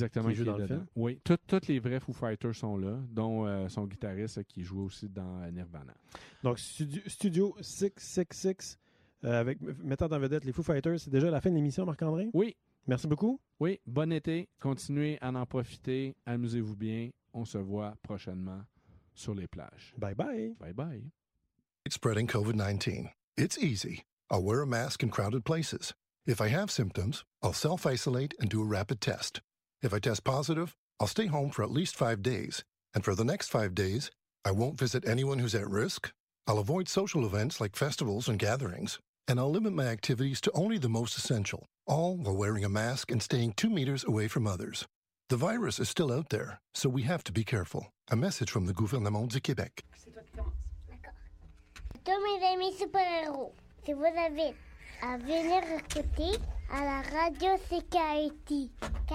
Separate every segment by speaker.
Speaker 1: exactement.
Speaker 2: Qui joue dans le film.
Speaker 1: Oui, tous les vrais Foo Fighters sont là, dont son guitariste qui joue aussi dans Nirvana.
Speaker 2: Donc, Studio 666, mettant en vedette les Foo Fighters, c'est déjà la fin de l'émission, Marc-André?
Speaker 1: Oui.
Speaker 2: Merci beaucoup.
Speaker 1: Oui, bon été. Continuez à en profiter. Amusez-vous bien. On se voit prochainement sur les plages.
Speaker 2: Bye bye.
Speaker 1: Bye bye.
Speaker 3: Spreading COVID-19. It's easy. I'll wear a mask in crowded places. If I have symptoms, I'll self-isolate and do a rapid test. If I test positive, I'll stay home for at least 5 days. And for the next 5 days, I won't visit anyone who's at risk. I'll avoid social events like festivals and gatherings. And I'll limit my activities to only the most essential, all while wearing a mask and staying 2 meters away from others. The virus is still out there, so we have to be careful. A message from the gouvernement du Québec.
Speaker 4: C'est toi qui commence. D'accord. Tous mes amis super-héros, si vous avez à venir écouter à la radio CKIT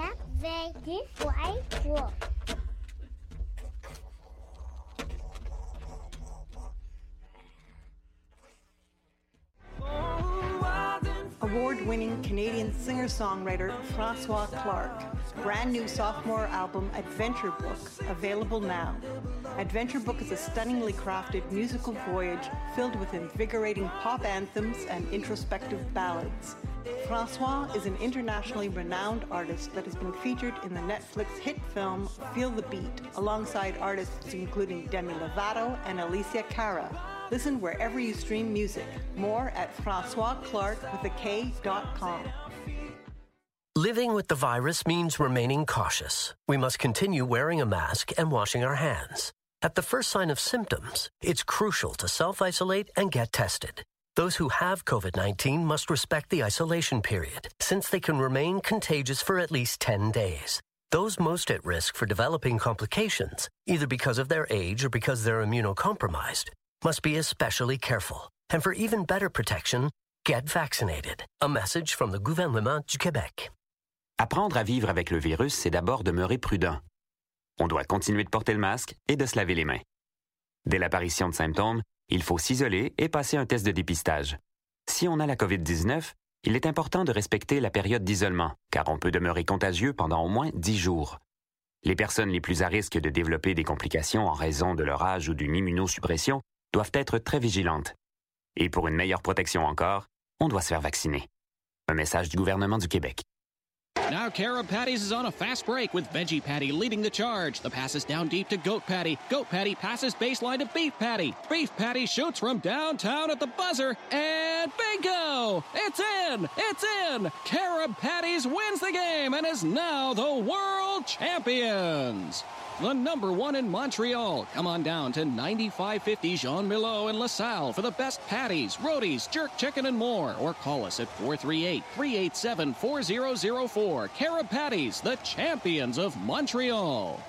Speaker 4: 4-20-10-3.
Speaker 5: Award-winning Canadian singer-songwriter Francois Clark. Brand new sophomore album, Adventure Book, available now. Adventure Book is a stunningly crafted musical voyage filled with invigorating pop anthems and introspective ballads. Francois is an internationally renowned artist that has been featured in the Netflix hit film Feel the Beat, alongside artists including Demi Lovato and Alicia Cara. Listen wherever you stream music. More at FrancoisClark.com.
Speaker 6: Living with the virus means remaining cautious. We must continue wearing a mask and washing our hands. At the first sign of symptoms, it's crucial to self-isolate and get tested. Those who have COVID-19 must respect the isolation period, since they can remain contagious for at least 10 days. Those most at risk for developing complications, either because of their age or because they're immunocompromised, must be especially careful. And for even better protection, get vaccinated. A message from the gouvernement du Québec.
Speaker 7: Apprendre à vivre avec le virus, c'est d'abord demeurer prudent. On doit continuer de porter le masque et de se laver les mains. Dès l'apparition de symptômes, il faut s'isoler et passer un test de dépistage. Si on a la COVID-19, il est important de respecter la période d'isolement, car on peut demeurer contagieux pendant au moins 10 jours. Les personnes les plus à risque de développer des complications en raison de leur âge ou d'une immunosuppression doivent être très vigilantes. Et pour une meilleure protection encore, on doit se faire vacciner. Un message du gouvernement du Québec.
Speaker 8: Now Carob Patties is on a fast break with Veggie Patty leading the charge. The pass is down deep to Goat Patty. Goat Patty passes baseline to Beef Patty. Beef Patty shoots from downtown at the buzzer, and bingo! It's in! It's in! Carob Patties wins the game and is now the world champions! The number one in Montreal. Come on down to 9550 Jean Milo in LaSalle for the best patties, rotis, jerk chicken, and more. Or call us at 438-387-4004. Carob Patties, the champions of Montreal.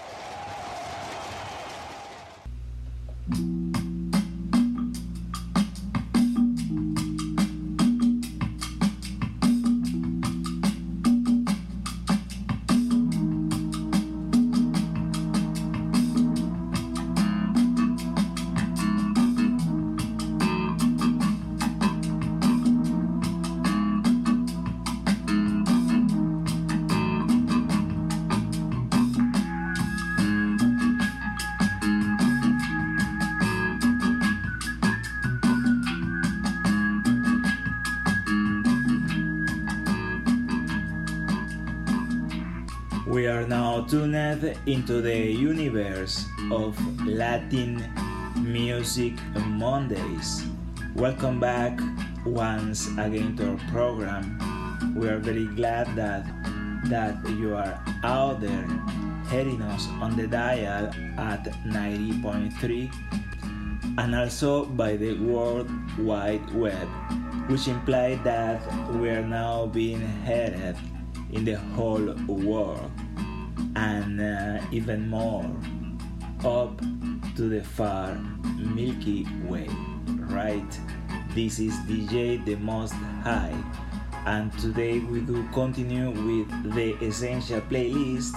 Speaker 9: We are now tuned into the universe of Latin Music Mondays. Welcome back once again to our program. We are very glad that you are out there hearing us on the dial at 90.3 and also by the World Wide Web, which implies that we are now being heard in the whole world and even more up to the far Milky Way, right? This is DJ The Most High, and today we will continue with the Essential playlist,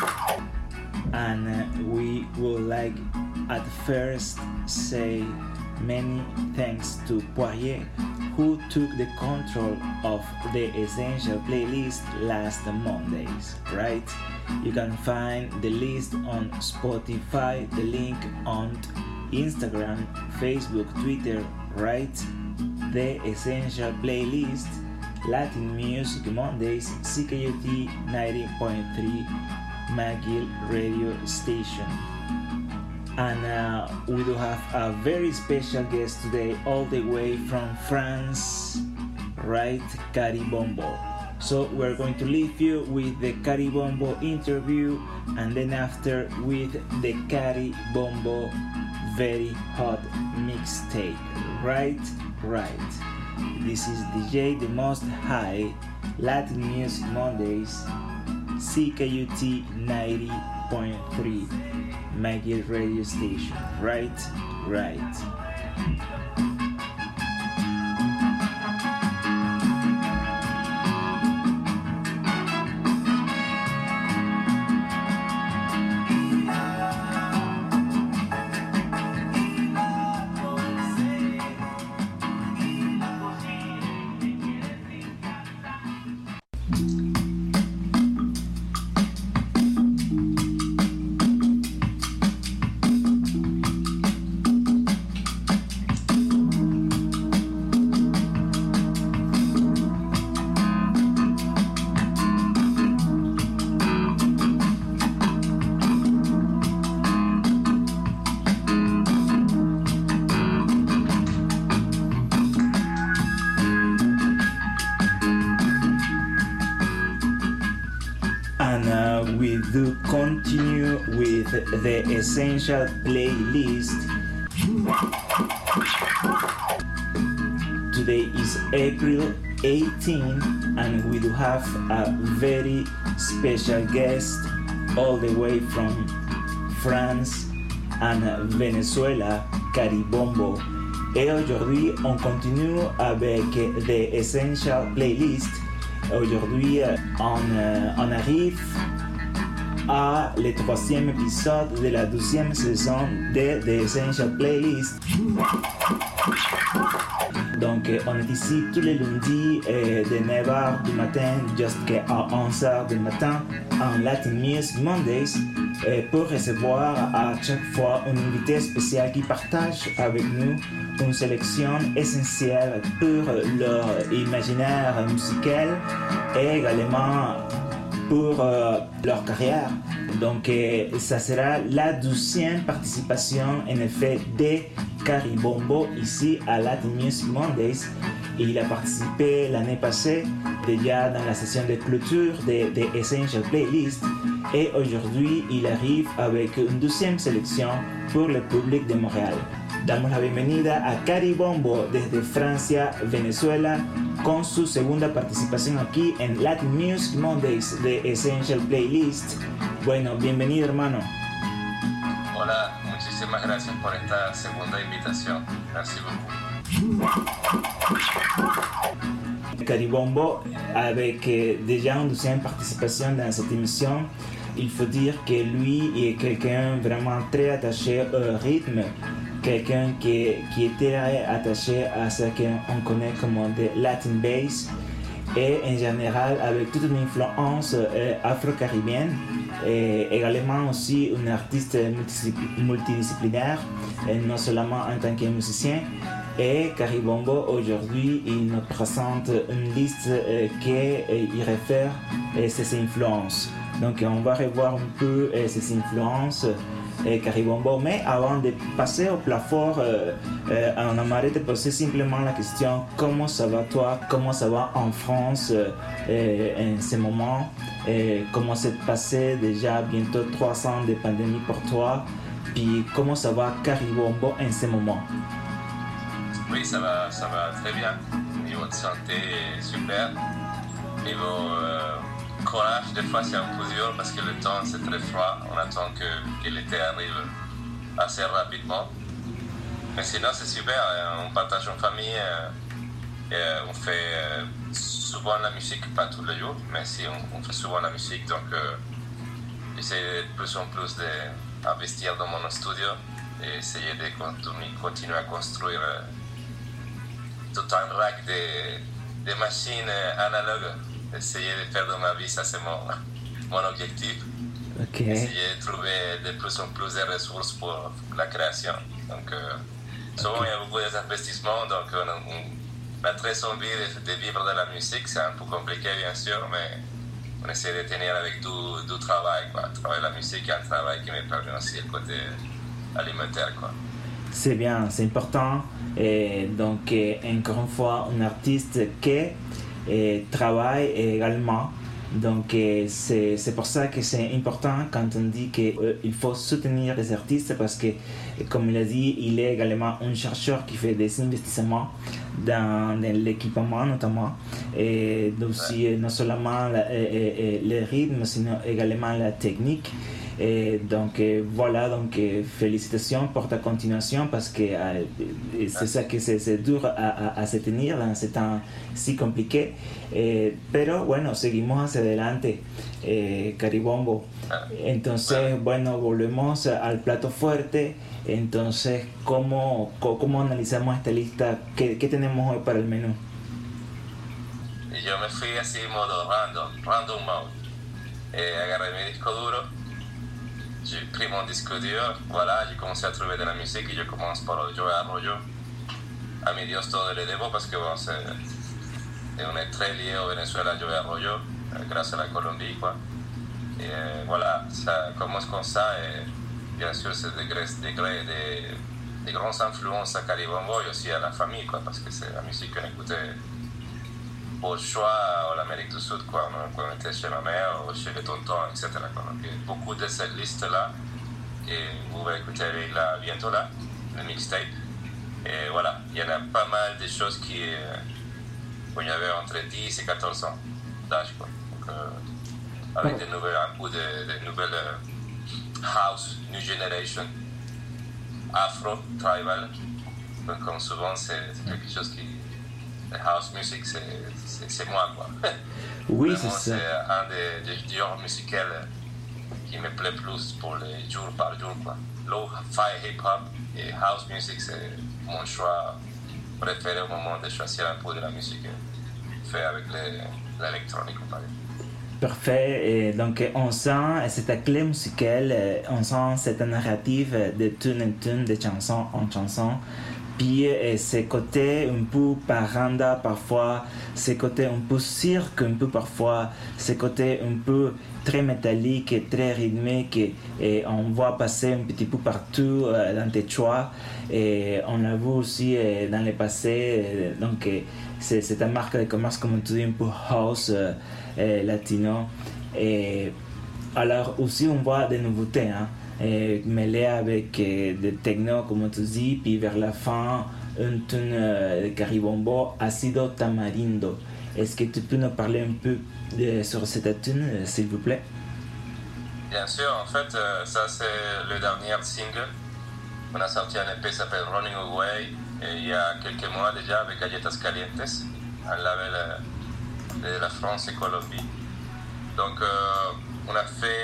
Speaker 9: and we would like at first say many thanks to Poirier, who took the control of the Essential playlist last Mondays, right? You can find the list on Spotify, the link on Instagram, Facebook, Twitter, right? The Essential playlist, Latin Music Mondays, CKUT 90.3 McGill radio station. And we do have a very special guest today, all the way from France, right? Caribombo. So we're going to leave you with the Caribombo interview, and then after with the Caribombo very hot mixtape, right? This is DJ The Most High, Latin Music Mondays, CKUT 90.3 McGill radio station, right? We do continue with the Essential playlist. Today is April 18, and we do have a very special guest all the way from France and Venezuela, Caribombo. Et aujourd'hui, on continue avec the Essential playlist. Aujourd'hui, on arrive à le 3e épisode de la 12e saison de The Essential Playlist. Donc, on est ici tous les lundis de 9h du matin jusqu'à 11h du matin en Latin Music Mondays pour recevoir à chaque fois un invité spécial qui partage avec nous une sélection essentielle pour leur imaginaire musical et également pour leur carrière. Donc ça sera la 12e participation en effet de Caribombo ici à Latin Music Mondays. Il a participé l'année passée déjà dans la session de clôture de Essential Playlist et aujourd'hui il arrive avec une 12e sélection pour le public de Montréal. Damos la bienvenida a Caribombo desde Francia, Venezuela, con su segunda participación aquí en Latin Music Mondays de Essential Playlist. Bueno, bienvenido, hermano.
Speaker 10: Hola, muchísimas gracias por esta segunda invitación. Merci beaucoup.
Speaker 9: Caribombo, avec déjà une 12e participation dans cette émission, il faut dire que lui est quelqu'un vraiment très attaché au rythme, quelqu'un qui est très attaché à ce qu'on connaît comme de Latin Bass et en général avec toute une influence afro-caribéenne et également aussi un artiste multidisciplinaire, non seulement en tant que musicien. Et Caribombo aujourd'hui il nous présente une liste qui réfère ses influences. Donc on va revoir un peu ses influences Caribombo, mais avant de passer au plat fort, on aimerait te poser simplement la question: comment ça va toi, comment ça va en France en ce moment, comment s'est passé déjà bientôt 3 ans de pandémie pour toi, puis comment ça va Caribombo en ce moment?
Speaker 10: Oui, ça va très bien. Niveau de santé, super. Niveau courage, des fois c'est un peu dur parce que le temps c'est très froid. On attend que l'été arrive assez rapidement. Mais sinon c'est super. On partage en famille. On fait souvent la musique, pas tous les jours, mais si on fait souvent la musique. Donc j'essaie de plus en plus d'investir dans mon studio et essayer de continuer à construire tout un rack de machines analogues. Essayer de faire dans ma vie, ça c'est mon objectif.
Speaker 9: Okay.
Speaker 10: Essayer de trouver de plus en plus de ressources pour la création. Donc, souvent il y a beaucoup d'investissements, donc on a très envie de vivre de la musique. C'est un peu compliqué bien sûr, mais on essaie de tenir avec du travail, quoi. Travailler la musique est un travail qui me permet aussi le côté alimentaire, quoi.
Speaker 9: C'est bien, c'est important. Et donc, encore une fois, un artiste qui travaille également. Donc, c'est pour ça que c'est important quand on dit qu'il faut soutenir les artistes parce que, comme il a dit, il est également un chercheur qui fait des investissements dans l'équipement notamment. Et aussi, non seulement les rythmes, mais également la technique. Et donc voilà, donc félicitations pour ta continuation parce que c'est ça que c'est dur à se tenir dans ces temps si compliqués. Pero bueno, seguimos hacia adelante, Caribombo. Entonces, bueno, volvemos al plato fuerte. Entonces, ¿cómo analizamos esta lista? ¿Qué tenemos hoy para el menú?
Speaker 10: Yo me fui así modo random mode. Agarré mi disco duro. J'ai pris mon disque dur, voilà, j'ai commencé à trouver de la musique et je commence par jouer à rollo. A mi Dios todo le debo parce que bon, on est très lié au Venezuela à jouer à rollo, grâce à la Colombie, quoi. Et voilà, ça commence comme ça et bien sûr c'est des grandes influences à Caribombo et aussi à la famille, quoi, parce que c'est la musique qu'on écoutait au choix en Amérique du Sud, quoi, quand on était chez ma mère ou chez les tontons, etc. Quoi. Donc, beaucoup de cette liste-là, et vous allez écouter là, bientôt là, le mixtape. Et voilà, il y en a pas mal de choses qui, où il y avait entre 10 et 14 ans d'âge, quoi. Donc, avec des nouvelles, un peu de nouvelles house, new generation, afro, tribal. Donc, comme souvent, c'est quelque chose qui... La house music, c'est moi, quoi.
Speaker 9: Oui,
Speaker 10: vraiment,
Speaker 9: c'est ça.
Speaker 10: C'est un des genres musicaux qui me plaît plus pour les jours par jour, quoi. Lo-fi hip-hop et house music, c'est mon choix préféré au moment de choisir un peu de la musique fait avec l'électronique, on va dire.
Speaker 9: Parfait. Et donc, on sent cette clé musicale, on sent cette narrative de tune en tune, de chanson en chanson. Puis ce côté un peu paranda parfois, ce côté un peu cirque un peu parfois, ce côté un peu très métallique et très rythmique et on voit passer un petit peu partout dans tes choix et on l'a vu aussi dans le passé, donc c'est ta marque de commerce comme tu dis un peu house latino et alors aussi on voit des nouveautés, hein. Mêlé avec des techno comme tu dis, puis vers la fin une tune de Caribombo, Acido Tamarindo. Est-ce que tu peux nous parler un peu sur cette tune, s'il vous plaît?
Speaker 10: Bien sûr, en fait, ça c'est le dernier single. On a sorti un EP qui s'appelle Running Away il y a quelques mois déjà avec Galletas Calientes, un label de la France et Colombie. Donc on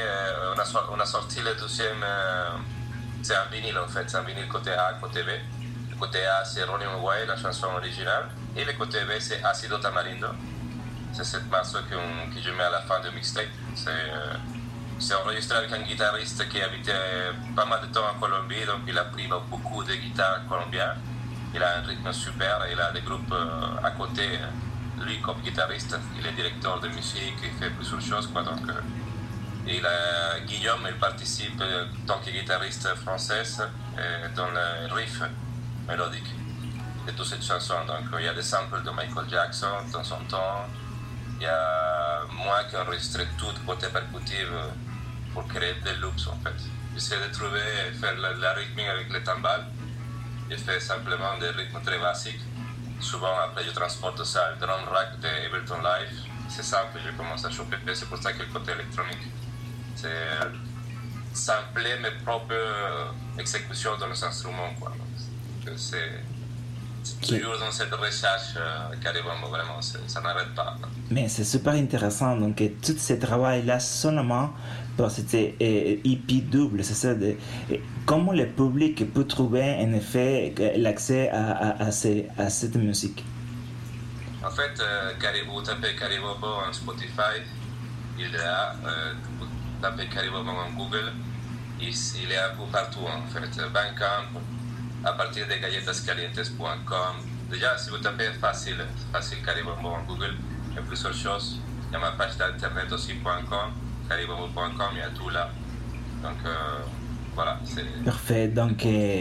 Speaker 10: a sorti le deuxième, c'est un vinyle en fait, c'est un vinyle côté A, côté B. Le côté A c'est Running Away, la chanson originale, et le côté B c'est Acido Tamarindo. C'est cette morceau que je mets à la fin du mixtape. C'est enregistré avec un guitariste qui habitait pas mal de temps en Colombie, donc il a pris beaucoup de guitares colombiennes. Il a un rythme super, il a des groupes à côté. Lui, comme guitariste, il est directeur de musique, il fait plusieurs choses, quoi. Donc, Guillaume, il participe en tant que guitariste française dans le riff mélodique de toutes ces chansons. Donc, il y a des samples de Michael Jackson de temps en temps. Il y a moi qui ai enregistré tout côté percutif pour créer des loops, en fait. J'essaie de trouver, faire la rythmique avec les timbales. Je fais simplement des rythmes très basiques. Souvent, après, je transporte ça au drum rack de Ableton Live. C'est ça que je commence à choper. C'est pour ça que le côté électronique, c'est sampler mes propres exécutions dans les instruments, quoi. Donc, c'est toujours dans cette recherche Caribombo, vraiment, ça n'arrête pas.
Speaker 9: Mais c'est super intéressant. Donc, tout ce travail-là seulement pour cette EP double, c'est ça. Comment le public peut trouver en effet l'accès à cette musique?
Speaker 10: En fait, vous tapez Caribombo en Spotify, il est là. Vous tapez Caribombo en Google, il est un peu partout en fait. Bandcamp, à partir de galletascalientes.com. Déjà, si vous tapez facile Caribombo en Google, il y a plusieurs choses. Il y a ma page d'internet aussi, .com, caribombo.com, il y a tout là. Donc voilà.
Speaker 9: Parfait. Donc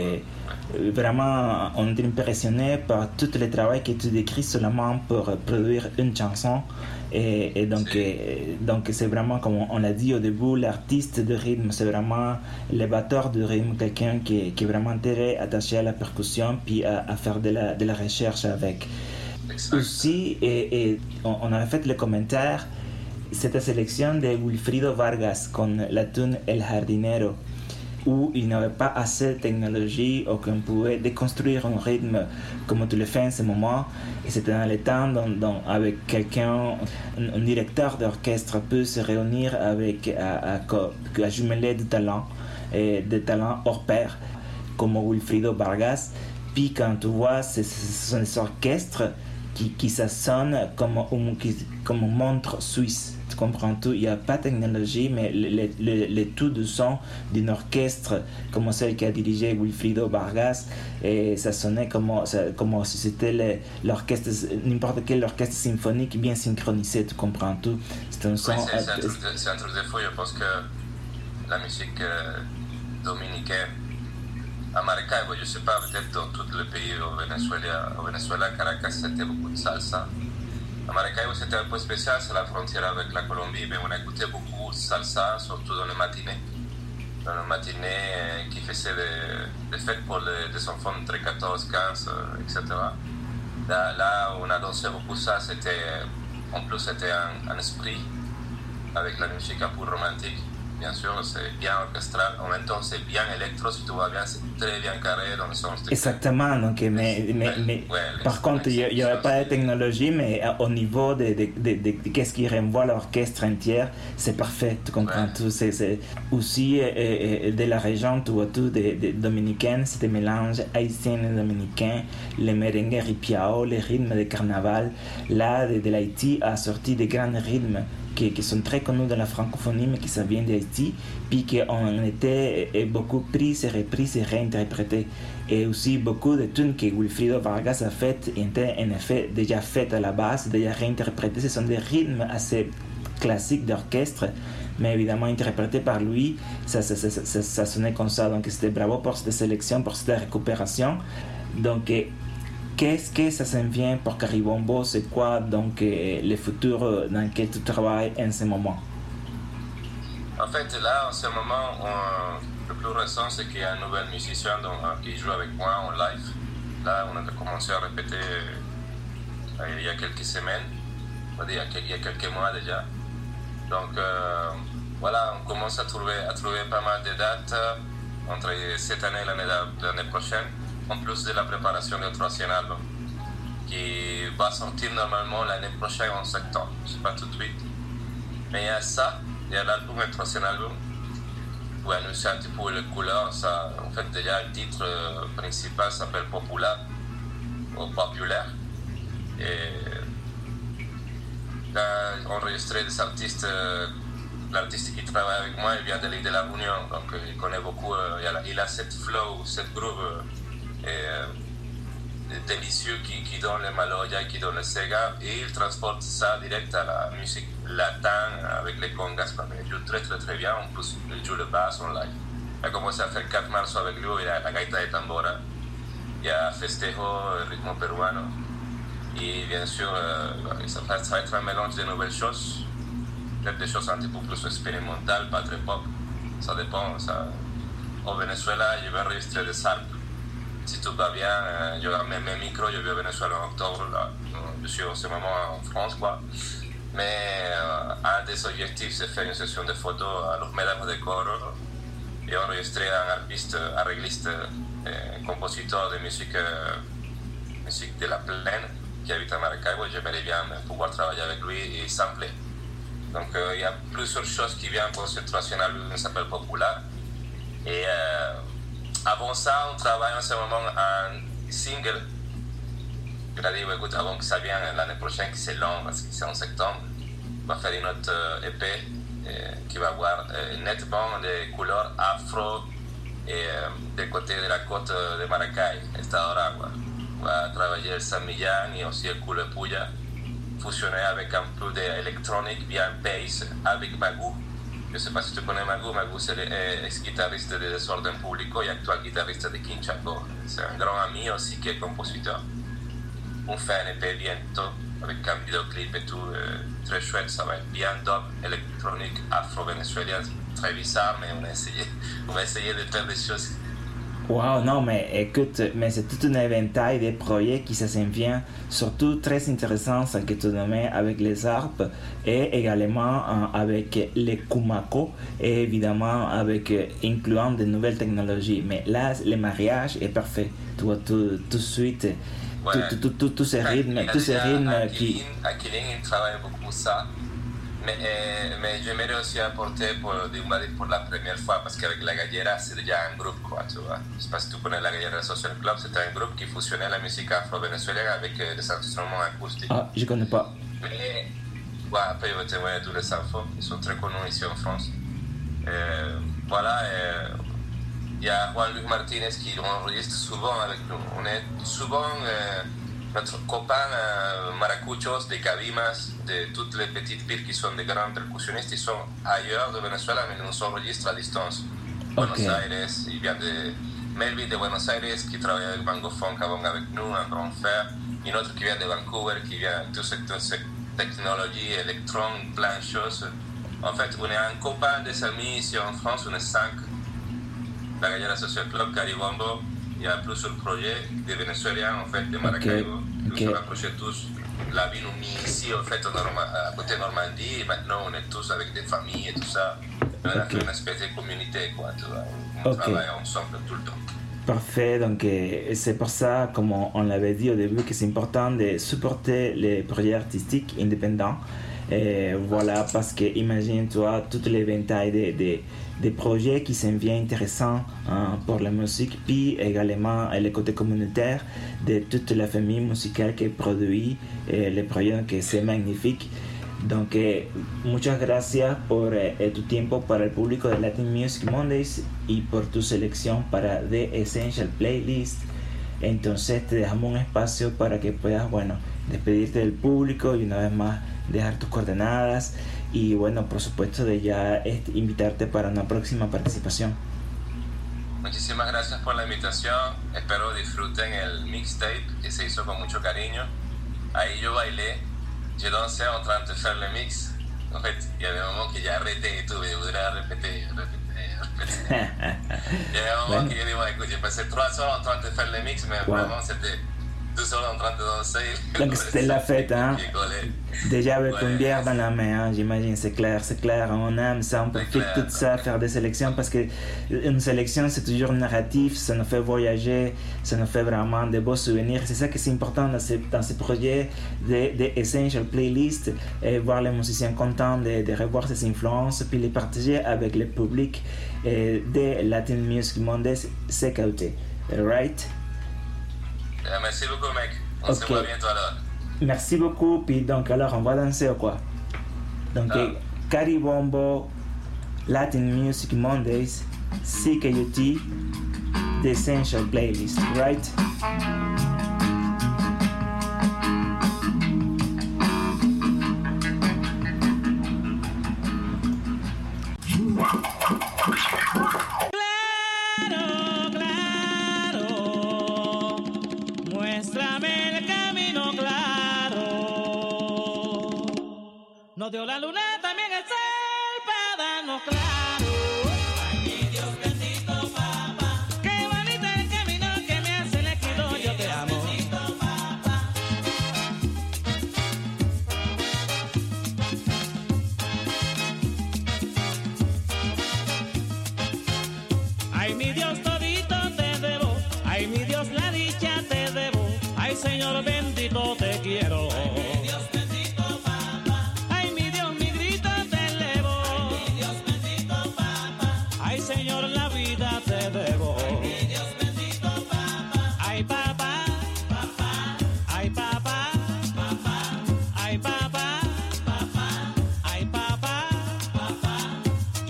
Speaker 9: vraiment, on est impressionné par tout le travail que tu décris seulement pour produire une chanson. Et donc c'est vraiment, comme on l'a dit au début, l'artiste de rythme, c'est vraiment le batteur de rythme, quelqu'un qui est vraiment très attaché à la percussion puis à faire de la recherche avec. Exact. Aussi, et on avait fait le commentaire, cette sélection de Wilfrido Vargas con la tune El Jardinero, où il n'y avait pas assez de technologie ou qu'on pouvait déconstruire un rythme comme tu le fais en ce moment. Et c'était dans le temps avec quelqu'un, un directeur d'orchestre peut se réunir avec à jumeler des talents hors pair comme Wilfrido Vargas. Puis quand tu vois, ce sont des orchestres qui s'assonnent comme une montre suisse. Tu comprends tout? Il n'y a pas de technologie, mais le tout du son d'un orchestre comme celle qui a dirigé Wilfrido Vargas, et ça sonnait comme si c'était l'orchestre, n'importe quel orchestre symphonique bien synchronisé. Tu comprends tout? C'est un son.
Speaker 10: Oui, c'est un truc de fou. Je pense que la musique dominicaine, à Maracaibo, je ne sais pas, peut-être dans tout le pays, au Venezuela, Caracas, c'était beaucoup de salsa. À Maracaibo, c'était un peu spécial, c'est la frontière avec la Colombie, mais on écoutait beaucoup de salsa, surtout dans les matinées. Dans les matinées qui faisaient des fêtes pour les enfants entre 14, 15, etc. Là, on a dansé beaucoup ça, en plus c'était un esprit avec la musique un peu romantique. Bien sûr, c'est bien orchestral. En même temps, c'est bien électro. Si tu vois bien, c'est très bien carré dans le sens.
Speaker 9: Exactement. Donc, mais par contre, il n'y avait pas de technologie, mais au niveau de qu'est-ce qui renvoie l'orchestre entier, c'est parfait. Tu comprends tout. C'est aussi de la région, tout de dominicaine, c'est des mélanges haïtiens et dominicains, les merengues ripiao, les rythmes de carnaval. Là, de l'Haïti a sorti des grands rythmes qui sont très connus dans la francophonie, mais qui ça vient d'Haïti, puis qui ont été beaucoup prises et reprises et réinterprétées. Et aussi beaucoup de tunes que Wilfrido Vargas a faites étaient en effet déjà faites à la base, déjà réinterprétées. Ce sont des rythmes assez classiques d'orchestre, mais évidemment interprétés par lui. Ça sonnait comme ça. Donc c'était bravo pour cette sélection, pour cette récupération. Donc qu'est-ce que ça s'en vient pour Caribombo? C'est quoi donc le futur dans lequel tu travailles en ce moment?
Speaker 10: En fait, là, en ce moment, le plus récent, c'est qu'il y a un nouvel musicien qui joue avec moi en live. Là, on a commencé à répéter il y a quelques semaines, il y a quelques mois déjà. Donc, voilà, on commence à trouver pas mal de dates entre cette année et l'année prochaine, en plus de la préparation du troisième album, qui va sortir normalement l'année prochaine en septembre. Je ne sais pas tout de suite. Mais il y a ça, il y a l'album et le troisième album, pour annoncer un petit peu les couleurs. Ça, en fait, déjà, le titre principal s'appelle Populaire, ou Populaire. Et là, enregistré des artistes. L'artiste qui travaille avec moi, il vient de l'île de la Réunion, donc il connaît beaucoup, il a cette flow, cette groove délicieux qui donne le maloya, qui donne le sega, et il transporte ça direct à la musique latine avec les congas, parce qu'il joue très très très bien. En plus, il joue le bass en live. Il a commencé à faire 4 mars avec lui, il y a la gaita de tambora, il y a festejo, el ritmo peruano, et bien sûr, ça va être un mélange de nouvelles choses. Des choses un petit peu plus expérimentales, pas très pop. Ça dépend. Au Venezuela, je vais enregistrer des harpes. Si tout va bien, je vais mes micros, je vais au Venezuela en octobre. Là. Je suis en ce moment en France, quoi. Mais un des objectifs, c'est faire une session de photos à los Médanos de Coro et enregistrer un artiste, arregliste, compositeur de musique de la plaine qui habite à Maracaibo. J'aimerais bien pouvoir travailler avec lui et sampler. Donc il y a plusieurs choses qui viennent pour ce troisième album qui s'appelle Popular. Et avant ça, on travaille en ce moment un single. Je leur ai dit, écoute, avant que ça vienne l'année prochaine, qui c'est long, parce que c'est en septembre, on va faire une autre EP qui va avoir nettement des couleurs afro et des côtés de la côte de Maracay, Estado Aragua. On va travailler le San Millán et aussi le Culepuya, fusionné avec un peu d'électronique bien bass avec Magou. Je ne sais pas si tu connais Magou. Magou, c'est l'ex-guitariste de Desordre Publico et actuel guitariste de King Chaco. C'est un grand ami aussi qui est compositeur. On fait un EP bientôt avec un vidéoclip et tout, très chouette. Ça va être bien dope, électronique, afro-vénézuélien, très bizarre, mais on va essayer de faire des choses.
Speaker 9: Wow, non, mais écoute, mais c'est tout un éventail de projets qui se vient, surtout très intéressant, ce que tu nommais avec les harpes et également avec les kumako et évidemment avec incluant de nouvelles technologies. Mais là, le mariage est parfait. Tu vois tout de suite tous ces rythmes qui...
Speaker 10: À Killing, il travaille beaucoup ça. Mais j'aimerais aussi apporter pour la première fois, parce qu'avec La Gallera, c'est déjà un groupe, quoi, tu vois. Je ne sais pas si tu connais La Gallera Social Club, c'était un groupe qui fusionnait la musique afro-vénézuélienne avec des instruments acoustiques.
Speaker 9: Ah, je ne connais pas.
Speaker 10: Mais, ouais, après, je vais te envoyer tous les infos. Ils sont très connus ici en France. Voilà, il y a Juan-Luc Martinez qui enregistre souvent avec nous. On est souvent... notre copain maracuchos de Cabimas, de toutes les petites villes qui sont des grands percussionnistes, ils sont ailleurs de Venezuela, mais nous enregistrent à distance. Buenos Aires, il vient de Melville de Buenos Aires, qui travaille avec Mango Funk avant avec nous, un grand frère. Un autre qui vient de Vancouver, qui vient de toute cette technologie, électron, plein de choses. En fait, on est un copain des amis ici en France, on est 5. La Gallera Social Club, Caribombo. Il y a plusieurs projets de Vénézuéliens, en fait, de Maracaibo. Nous sommes approchés tous. La vie nous met ici, en fait, à côté de Normandie. Et maintenant, on est tous avec des familles et tout ça. On a fait une espèce de communauté, quoi. Tu vois. On travaille ensemble tout le temps.
Speaker 9: Parfait, donc c'est pour ça, comme on l'avait dit au début, que c'est important de supporter les projets artistiques indépendants. Et voilà, parce que imagine-toi tout l'éventail des projets qui sont bien intéressants pour la musique, puis également le côté communautaire de toute la famille musicale qui produit les projets, que c'est magnifique. Donc, muchas gracias por tu tiempo para el público de Latin Music Mondays y por tu selección para The Essential Playlist. Entonces, te dejamos un espacio para que puedas, bueno, despedirte del público y una vez más dejar tus coordenadas y, bueno, por supuesto, de ya invitarte para una próxima participación.
Speaker 10: Muchísimas gracias por la invitación. Espero disfruten el mixtape que se hizo con mucho cariño. Ahí yo bailé. J'ai dansé en train de faire le mix. En fait, il y avait un moment que j'ai arrêté et tout, mais je voudrais répéter. Il y avait un moment que j'ai dit, ouais, écoute, j'ai passé 3 heures en train de faire le mix, mais vraiment, c'était 2 heures en train de danser.
Speaker 9: Donc c'était la fête, hein. Déjà avec une bière dans la main, hein, j'imagine, c'est clair, on aime ça, on profite de tout ça, faire des sélections, parce que une sélection c'est toujours narratif, ça nous fait voyager, ça nous fait vraiment de beaux souvenirs. C'est ça qui est important dans ces projets de Essential Playlist, et voir les musiciens contents de revoir ces influences, puis les partager avec le public de Latin Music Mondays CKUT, right?
Speaker 10: Merci beaucoup, mec. On se voit bientôt alors.
Speaker 9: Merci beaucoup. Puis donc, alors, on va danser ou quoi? Donc, Caribombo, Latin Music Mondays, CKUT, The Essential Playlist, right?
Speaker 11: Nos dio la luna, también el sol, para darnos claro. Ay, mi Dios bendito, papá. Qué bonito el camino que me hace elegido, yo te amo. Bendito, papá. Ay, mi Dios todito te debo. Ay, mi Dios la dicha te debo. Ay, Señor bendito te quiero. Ay, mi Dios bendito, papá. Ay, mi Dios mi grito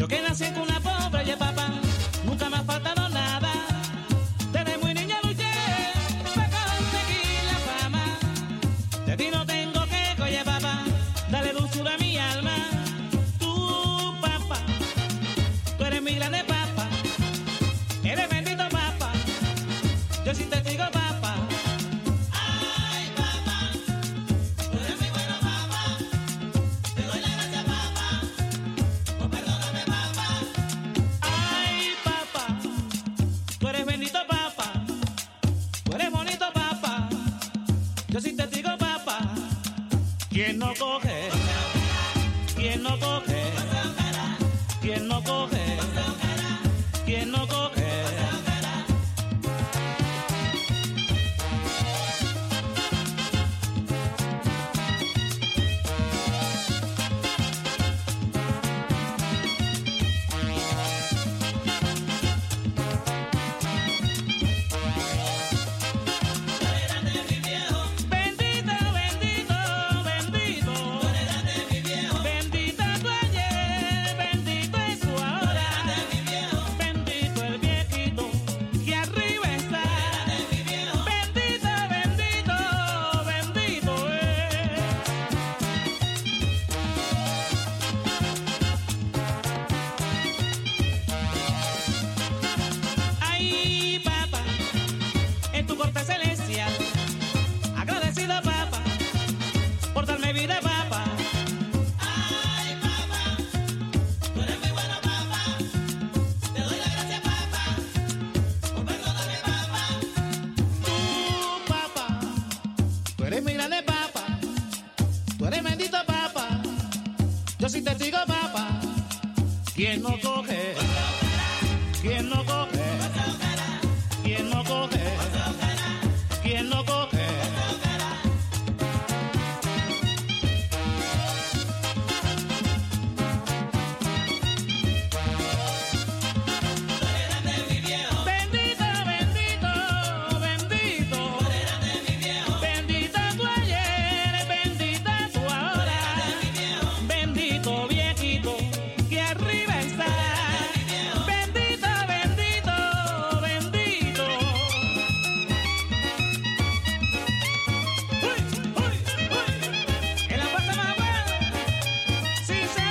Speaker 11: Yo que nací en una pobre, oye papá, nunca me ha faltado nada. Desde muy niña luché para conseguir la fama. De ti no tengo que, oye papá, dale dulzura a mi alma. Tú, papá, tú eres mi grande papá. Eres bendito papá. Yo sí te digo papá. Ay, papá, tú eres mi bueno papá. Te doy la gracia papá. Oh, perdóname papá. Ay, papá, tú eres bendito papá. Tú eres bonito papá. Yo sí te digo papá. ¿Quién no coge? ¿Quién no coge? ¿Quién no coge? ¿Quién no coge? Bendito, bendito, bendito. Bendita tu ayer, bendito es tu ahora. Bendito el viejito que arriba está. Bendito, bendito, bendito es. Ay, papá, en tu corte celestial, agradecido papá, por darme vida papá. Ay, papá, tú eres muy bueno papá. Te doy la gracia papá. Oh, perdóname papá. Tú, papá, tú eres mi grande papá. Tú eres bendito papá. Yo sí te digo papá. ¿Quién no coge? ¿Quién no coge? ¿Quién no coge? ¿Quién no coge? Bendito, bendito, bendito. Bendita tu ayer, bendita tu ahora. Bendito viejito que arriba está. Bendito, bendito, bendito. Uy, uy, uy. En la parte más buena, sí se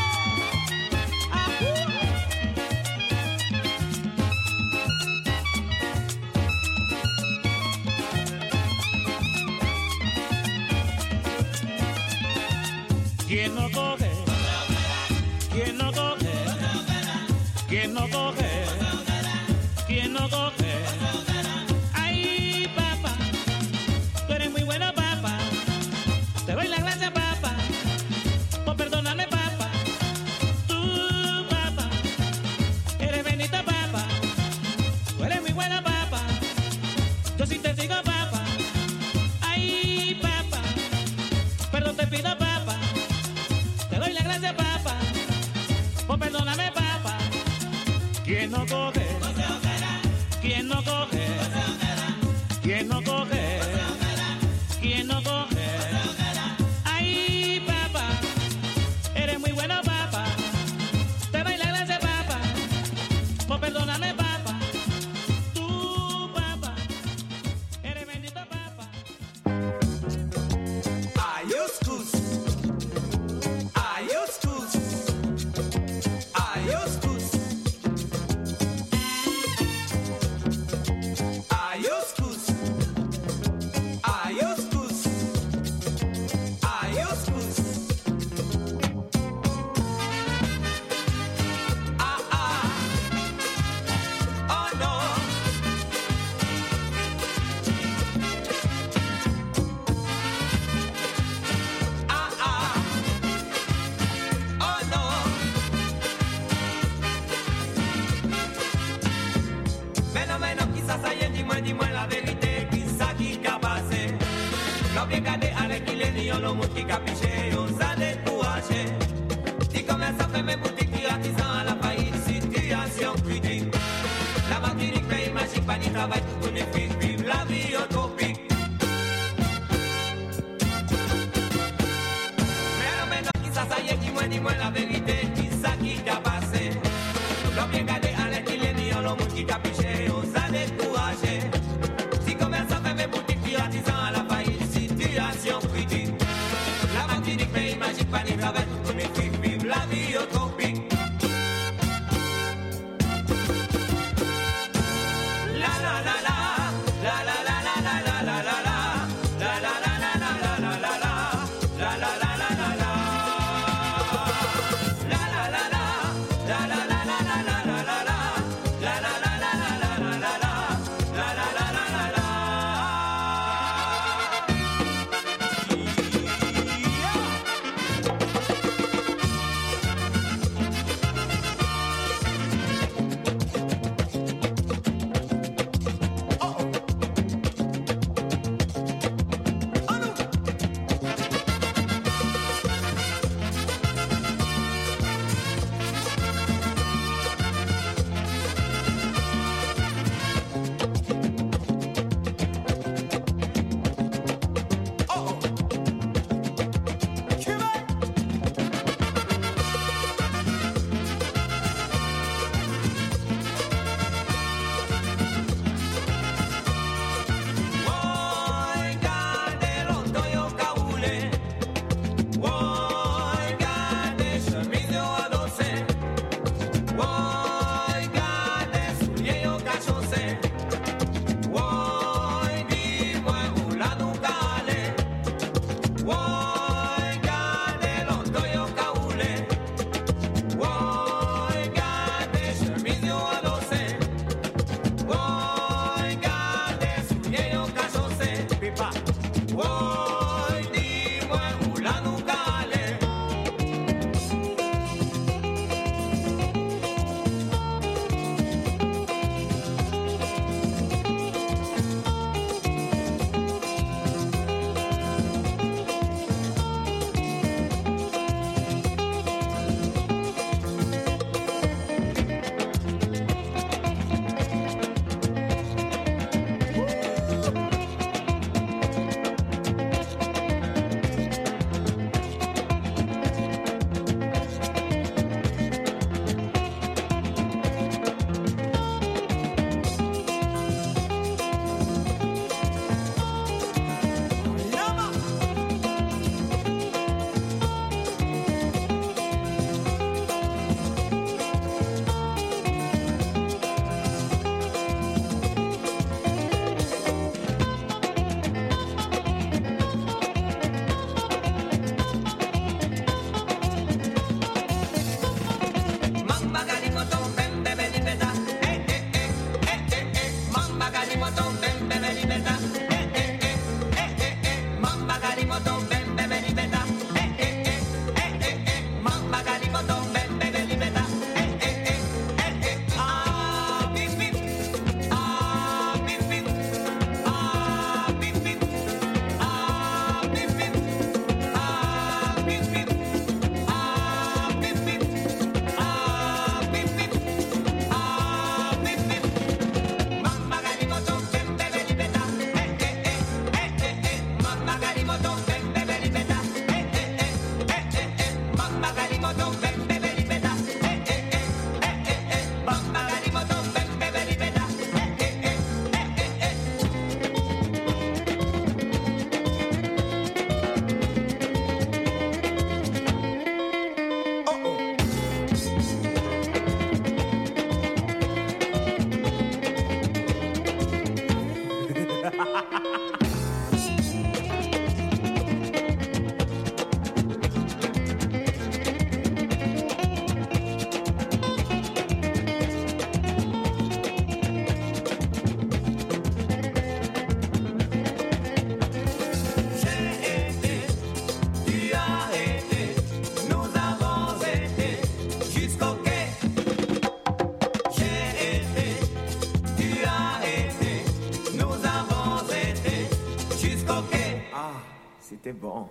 Speaker 11: ¿Quién no coge? ¿Quién no coge? ¿Quién no coge? ¿Quién no coge? Ay, papá, tú eres muy bueno papá. Te doy la gracia papá. Por perdonarme papá. Tú, papá, eres bendito papá. Tú eres muy bueno papá. Yo sí te digo papá. Ay, papá, perdón te pido papá. Te doy la gracia papá. Por perdóname papá. ¿Quién no coge? ¿Quién no coge? ¿Quién no coge? ¿Quién no coge? Ay, papá, eres muy bueno papá. Te doy la gracia papá. Por perdóname papá. Tú papá, eres bendito papá.
Speaker 12: Dis-moi la vérité, qui ça qui a passé? L'on vient garder avec qui les nions, l'on montre qui a piché, on s'en découragé. Si comme ça fait mes boutiques qui artisans à la faillite, situation critique. La Martinique, pays magique, pas ni travail, tout connaît, vive la vie utopique. Mais non, qui ça y est, dis-moi la vérité, qui ça qui a passé? c'est bon.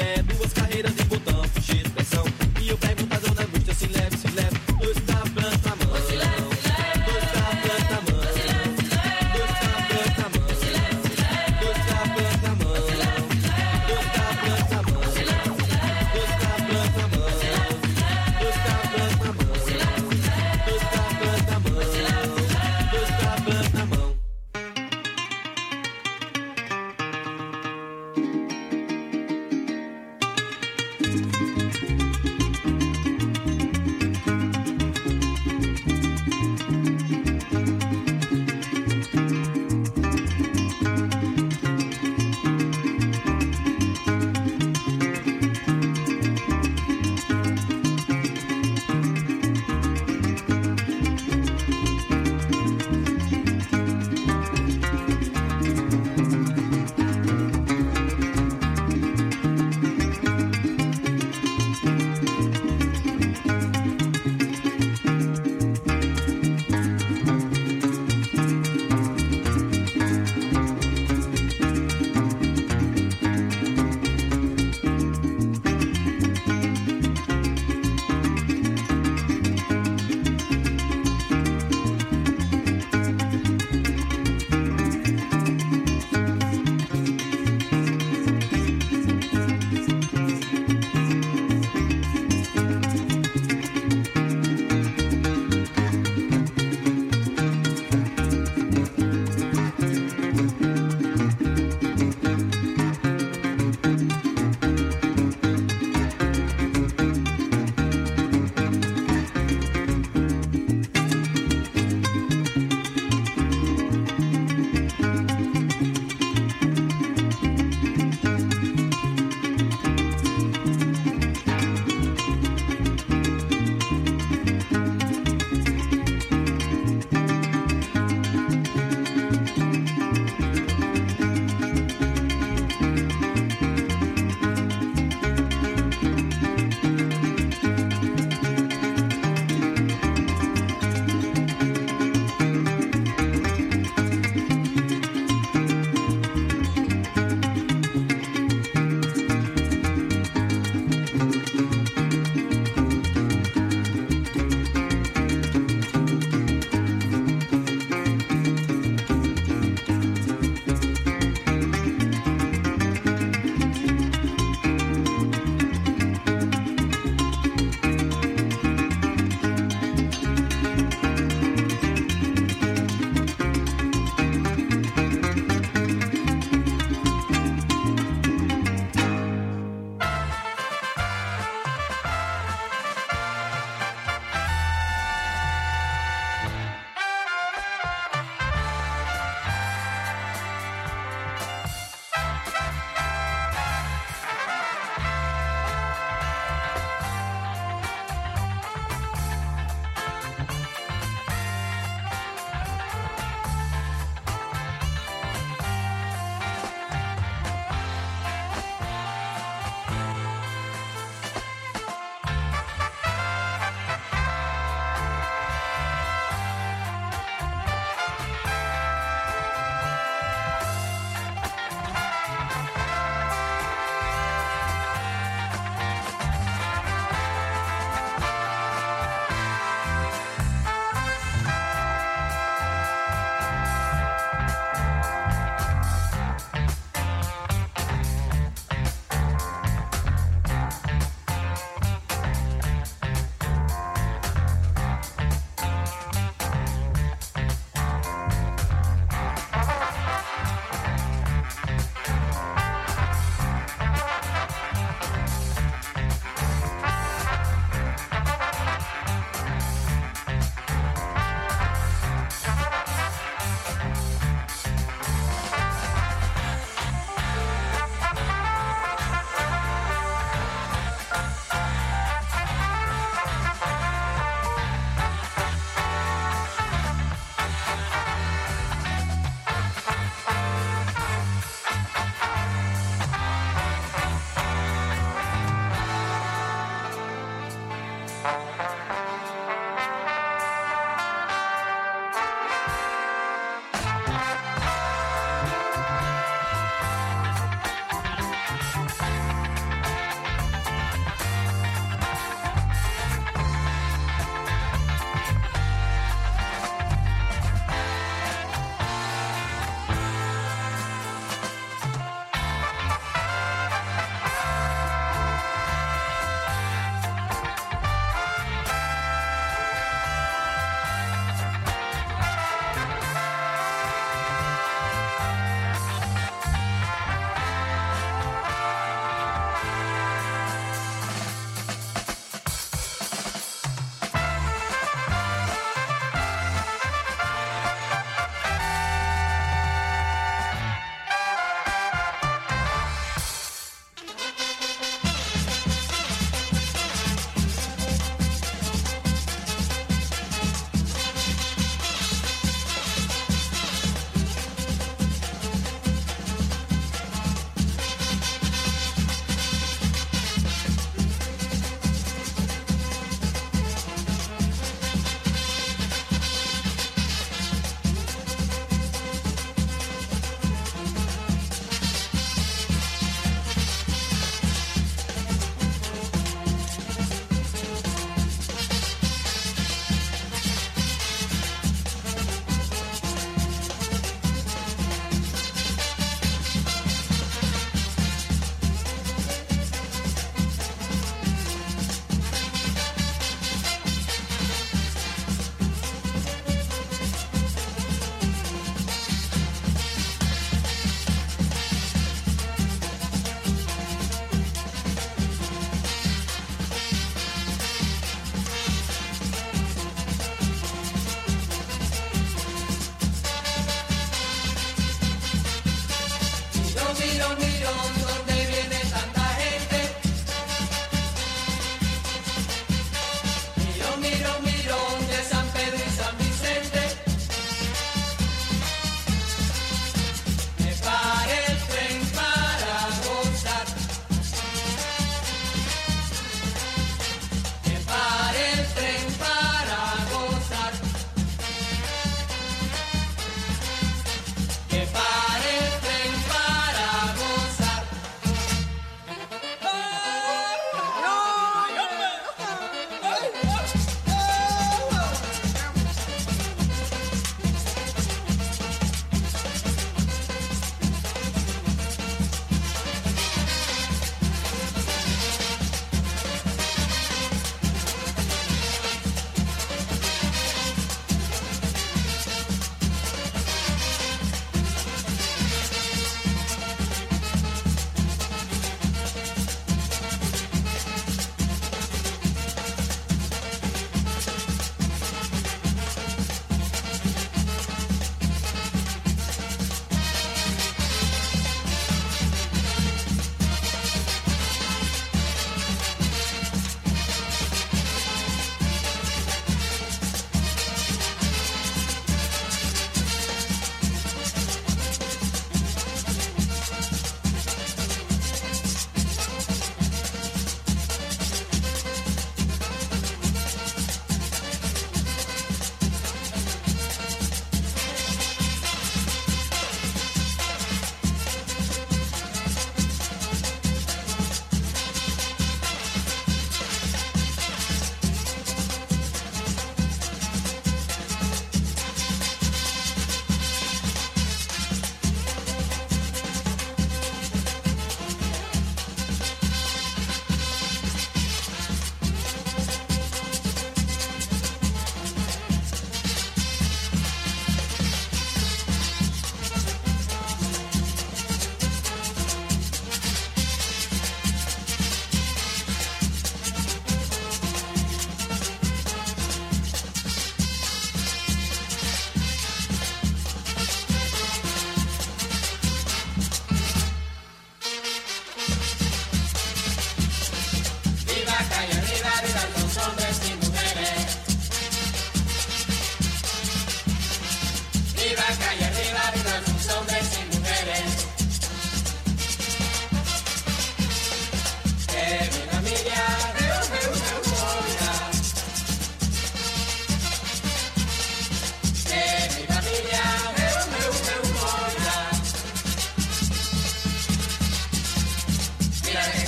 Speaker 12: carreiras de botão, fugir de pressão. E eu pergunto a dona Augusta se leve, dois pra planta,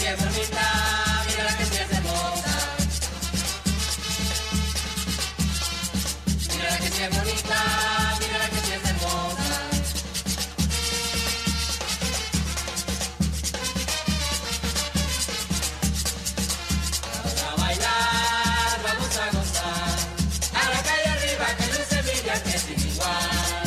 Speaker 12: es bonita, mírala que sí es hermosa. Mírala que sí es bonita, mírala que sí es hermosa. Vamos a bailar, vamos a gozar, a la calle arriba que luce brilla que sin igual.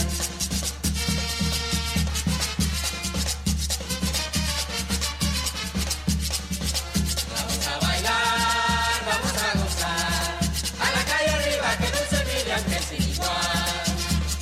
Speaker 12: Vamos a bailar, vamos a gozar, a la calle arriba que luce brilla que sin igual.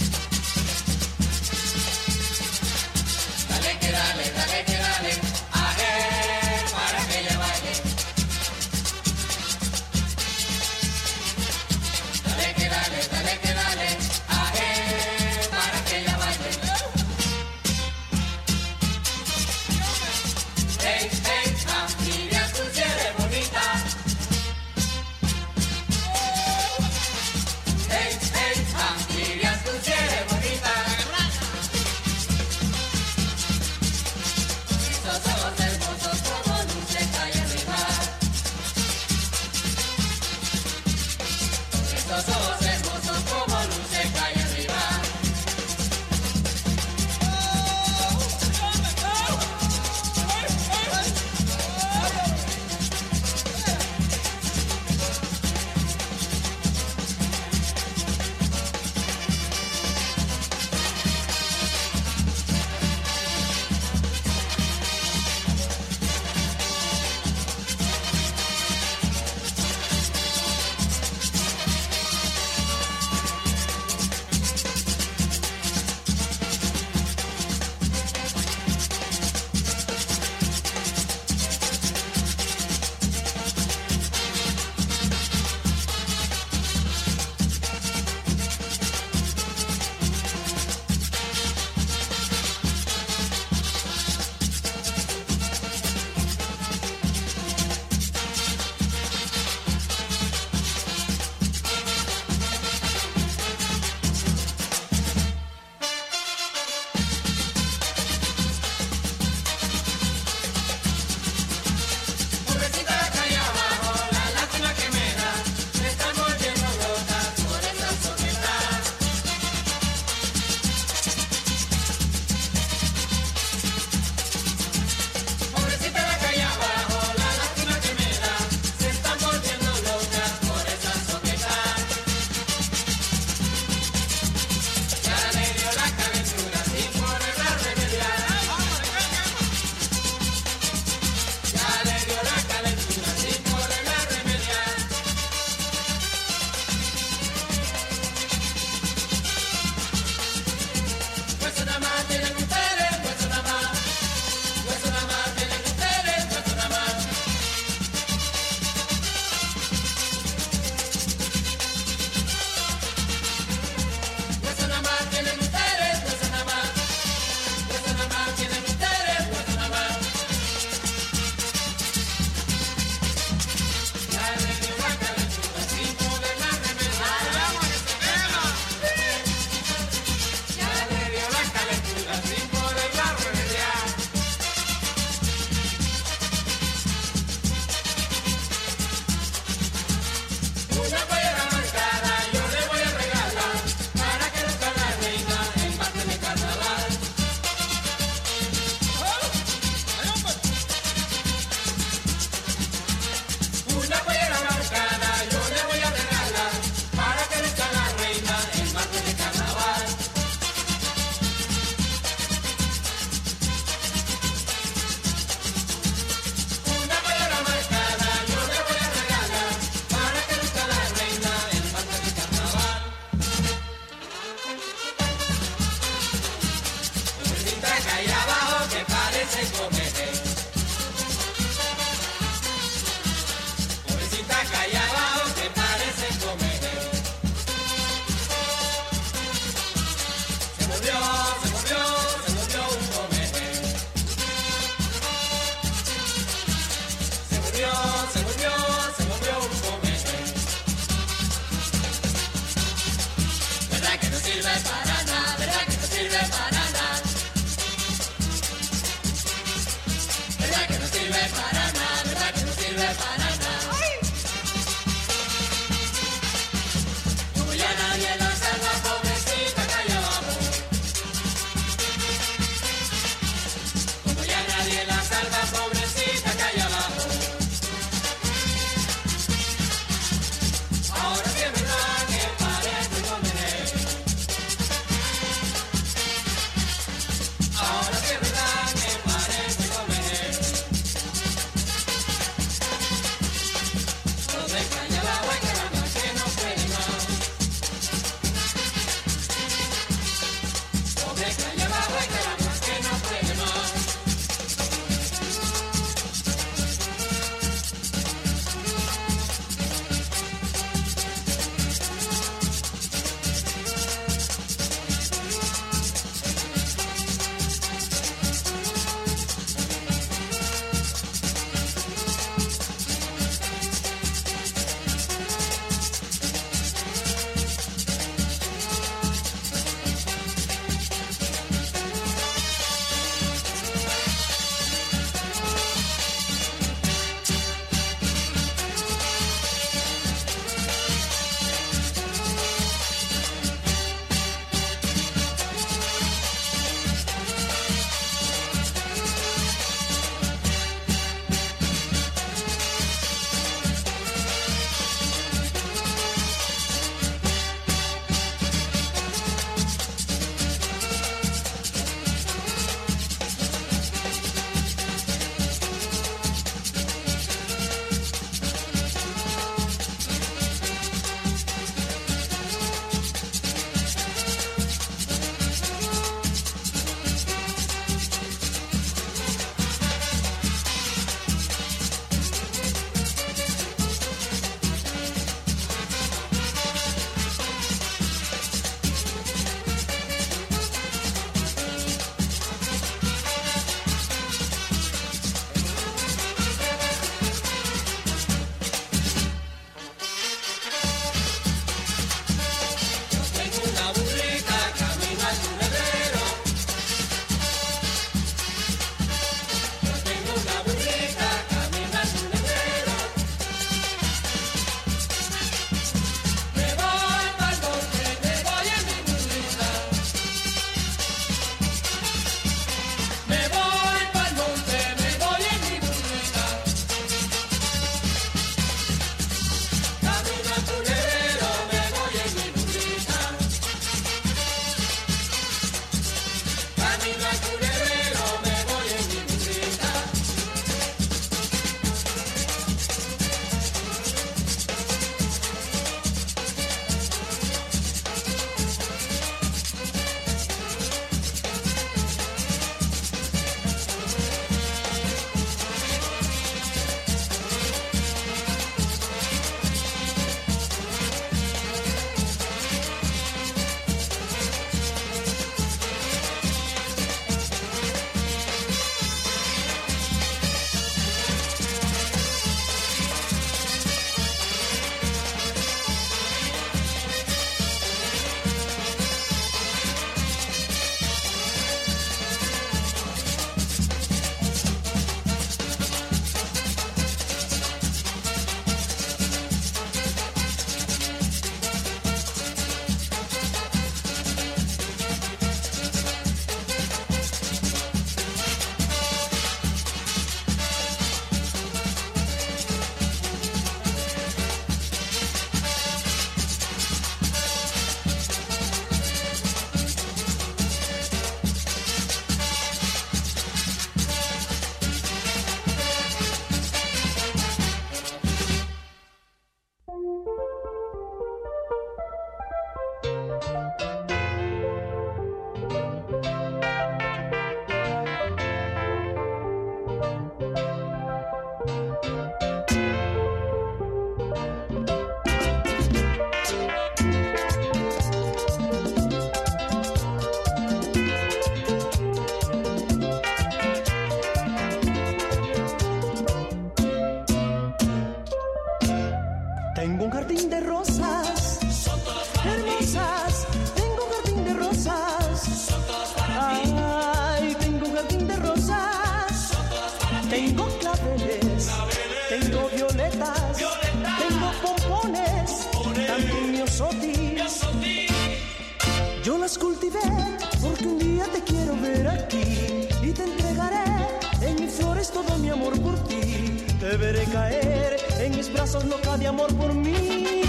Speaker 13: Tengo claveles, tengo violetas, tengo pompones, también miosotis. Yo las cultivé porque un día te quiero ver aquí y te entregaré en mis flores todo mi amor por ti. Te veré caer en mis brazos loca de amor por mí.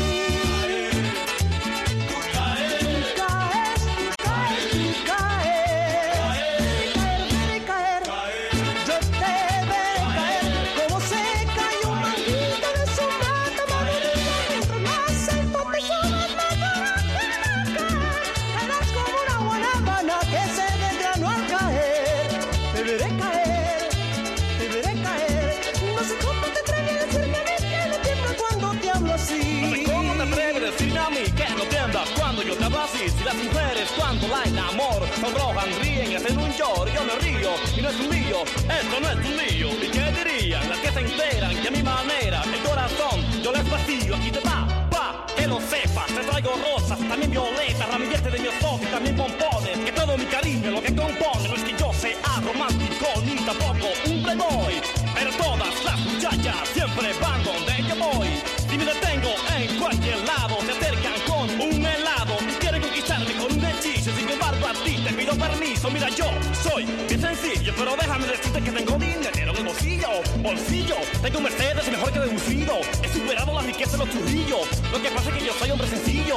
Speaker 14: Si las mujeres cuando la enamoro sonrojan, ríen y hacen un lloro, yo me río y no es un lío, esto no es un lío. ¿Y qué dirían las que se enteran que a mi manera el corazón yo les vacío? Aquí te va, que lo sepas, te traigo rosas, también violetas, ramilletes de miosotis, también pompones, que todo mi cariño lo que compone. No es que yo sea romántico ni tampoco un playboy, pero todas las muchachas siempre van donde yo voy. Si me detengo en cualquier lado, se acercan con un helado y quieren conquistarme con un hechizo. Sin embargo a ti te pido permiso. Mira, yo soy bien sencillo, pero déjame decirte que tengo dinero en el bolsillo. Tengo un Mercedes mejor que deducido. He superado la riqueza de los churrillos. Lo que pasa es que yo soy hombre sencillo,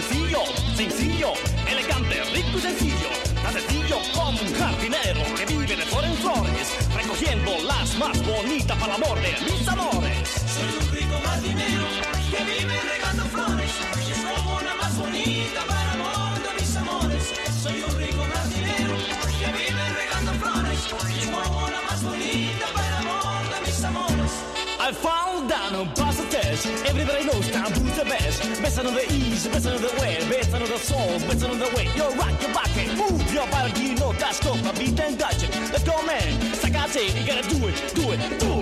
Speaker 14: elegante, rico y sencillo. Tan sencillo como un jardinero que vive de flor en flores, recogiendo las más bonitas para el amor de mis amores.
Speaker 12: Soy un rico jardinero que vive regando flores, y es como la más bonita para el amor de mis amores. Soy un rico jardinero que vive regando flores, y es como la más bonita para el amor de mis amores.
Speaker 14: I found down on passages. Everybody knows Taboo's the best. Best on the east, best on the way, best on the soul, best on the way. You're rock your back and move your body. You know that's dope. I beat and dodge it. Let's go, man. It's like I say, you gotta do it.